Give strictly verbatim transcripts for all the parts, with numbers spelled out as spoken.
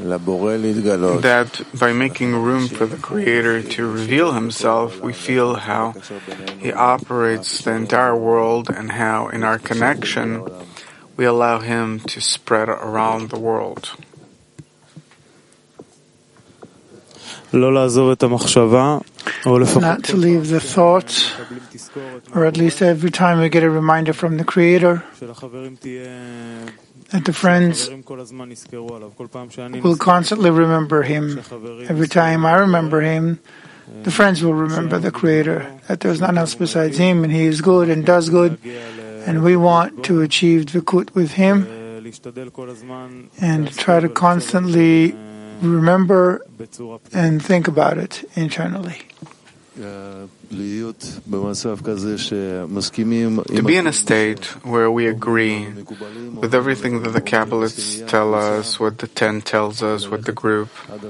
that by making room for the Creator to reveal Himself, we feel how He operates the entire world and how in our connection we allow Him to spread around the world. Not to leave the thought, or at least every time we get a reminder from the Creator, that the friends will constantly remember Him. Every time I remember Him, the friends will remember the Creator, that there's none else besides Him, and He is good and does good, and we want to achieve Dvikut with Him, and try to constantly remember and think about it internally. To be in a state where we agree with everything that the Kabbalists tell us, what the Ten tells us, what the group,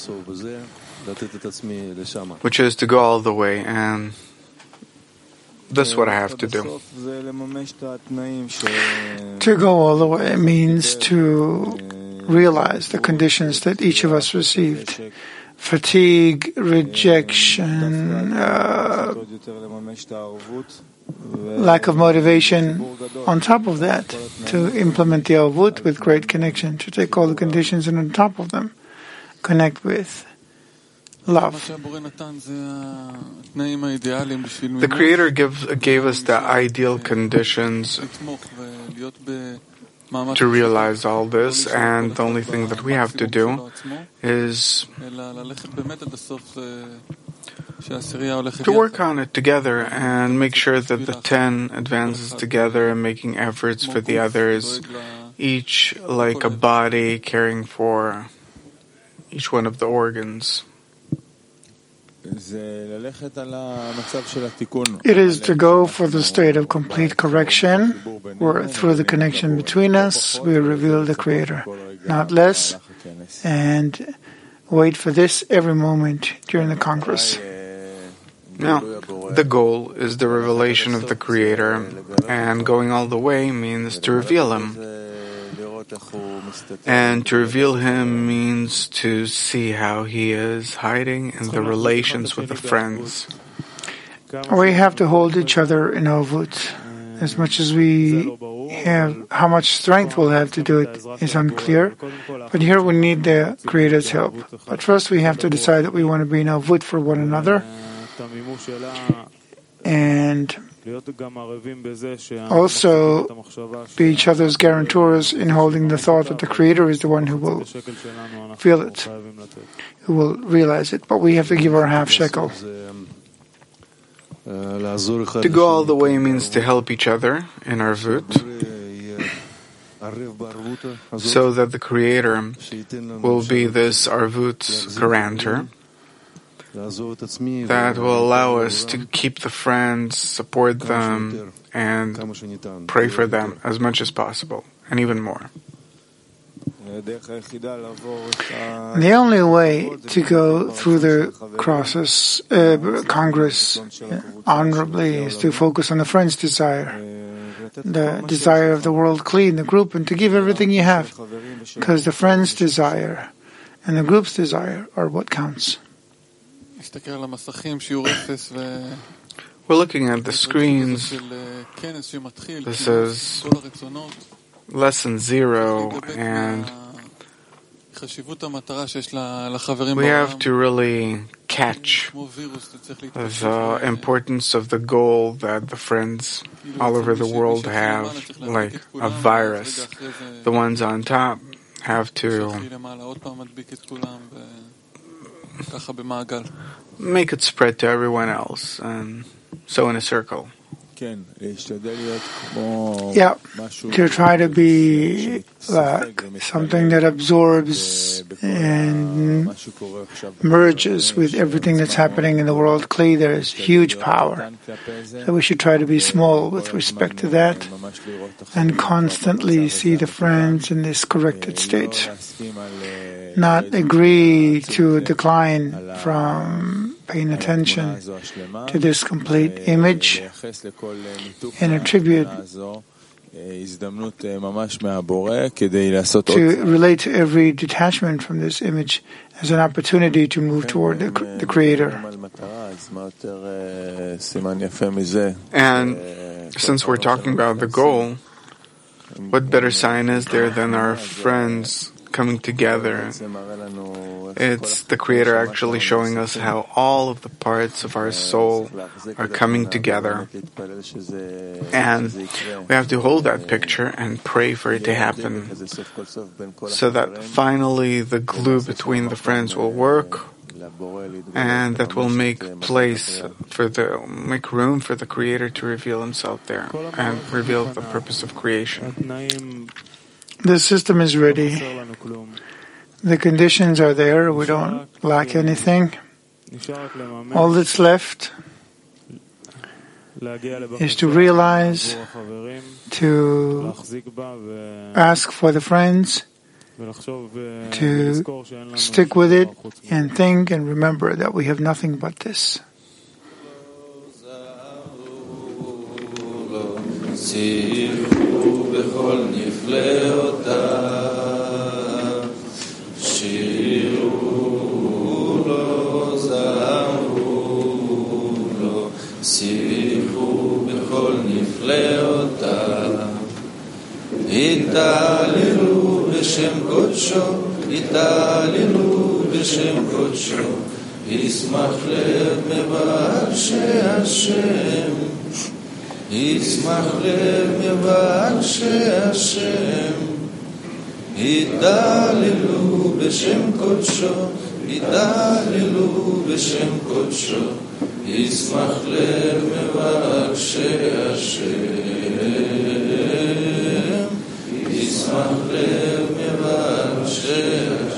which is to go all the way, and this is what I have to do. To go all the way means to realize the conditions that each of us received. Fatigue, rejection, uh, lack of motivation. On top of that, to implement the Avut with great connection, to take all the conditions and on top of them, connect with love. The Creator give, gave us the ideal conditions to realize all this, and the only thing that we have to do is to work on it together and make sure that the ten advances together and making efforts for the others, each like a body caring for each one of the organs. It is to go for the state of complete correction, where through the connection between us, we reveal the Creator, not less, and wait for this every moment during the Congress. Now, the goal is the revelation of the Creator, and going all the way means to reveal Him. And to reveal Him means to see how He is hiding in the relations with the friends. We have to hold each other in Avut. As much as we have, how much strength we'll have to do it is unclear. But here we need the Creator's help. But first we have to decide that we want to be in Avut for one another. And also be each other's guarantors in holding the thought that the Creator is the one who will feel it, who will realize it. But we have to give our half shekel. To go all the way means to help each other in our Vut, so that the Creator will be this Arvut's guarantor, that will allow us to keep the friends, support them, and pray for them as much as possible, and even more. The only way to go through the process, uh, Congress uh, honorably is to focus on the friend's desire, the desire of the world clean, the group, and to give everything you have, because the friend's desire and the group's desire are what counts. We're looking at the screens. This is lesson zero, and we have to really catch the importance of the goal that the friends all over the world have, like a virus. The ones on top have to make it spread to everyone else, and so in a circle. Yeah, to try to be like something that absorbs and merges with everything that's happening in the world. Clearly, there is huge power. So we should try to be small with respect to that and constantly see the friends in this corrected state. Not agree to decline from paying attention to this complete image and attribute to relate to every detachment from this image as an opportunity to move toward the, the Creator. And since we're talking about the goal, what better sign is there than our friends coming together? It's the Creator actually showing us how all of the parts of our soul are coming together. And we have to hold that picture and pray for it to happen, so that finally the glue between the friends will work, and that will make place for the, make room for the Creator to reveal Himself there and reveal the purpose of creation. The system is ready. The conditions are there. We don't lack anything. All that's left is to realize, to ask for the friends, to stick with it, and think and remember that we have nothing but this. התעללו בשם קודשו, התעללו בשם קודשו, ישמח לב מבקשי השם, ישמח לב מבקשי השם, התעללו בשם קודשו, התעללו בשם קודשו, ישמח לב מבקשי השם. ישמח לב מבקשי השם.